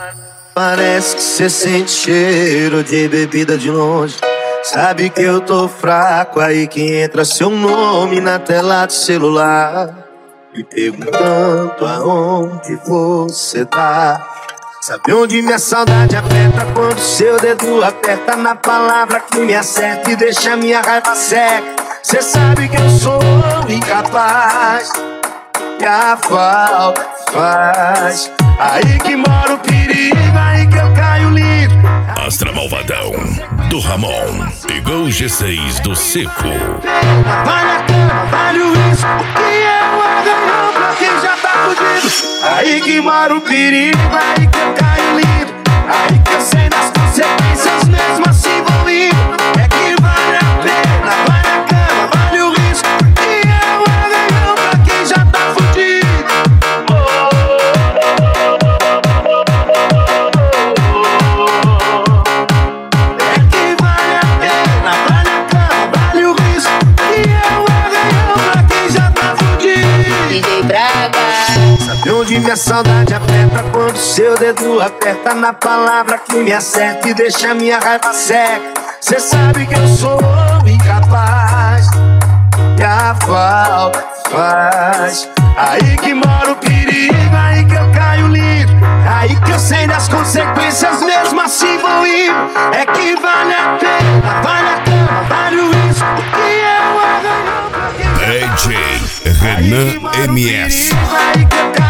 Parece que cê sente cheiro de bebida de longe. Sabe que eu tô fraco, aí que entra seu nome na tela do celular, me perguntando aonde você tá. Sabe onde minha saudade aperta quando seu dedo aperta na palavra que me acerta e deixa minha raiva seca. Cê sabe que eu sou incapaz, que a falta faz. Aí que mora o perigo, aí que eu caio lindo. Astra Malvadão, do Ramon, pegou o G6 do Seco. Vale a cama, vale o risco, o que eu arranhou pra quem já tá fudido. Aí que mora o perigo, aí que eu caio lindo. Aí que eu sei das consequências, mesmo assim vou indo. É que vale a pena, vale a cama, vale o risco, o que eu arranhou pra quem já tá fudido. Sabe onde minha saudade aperta quando seu dedo aperta na palavra que me acerta e deixa minha raiva seca. Cê sabe que eu sou incapaz, que a falta faz. Aí que mora o perigo, aí que eu caio lindo. Aí que eu sei das consequências, mesmo assim vou indo. É que vale a pena, vale a cama, vale o risco, o que eu arranho pra quem DJ Renan MS. aí que eu caio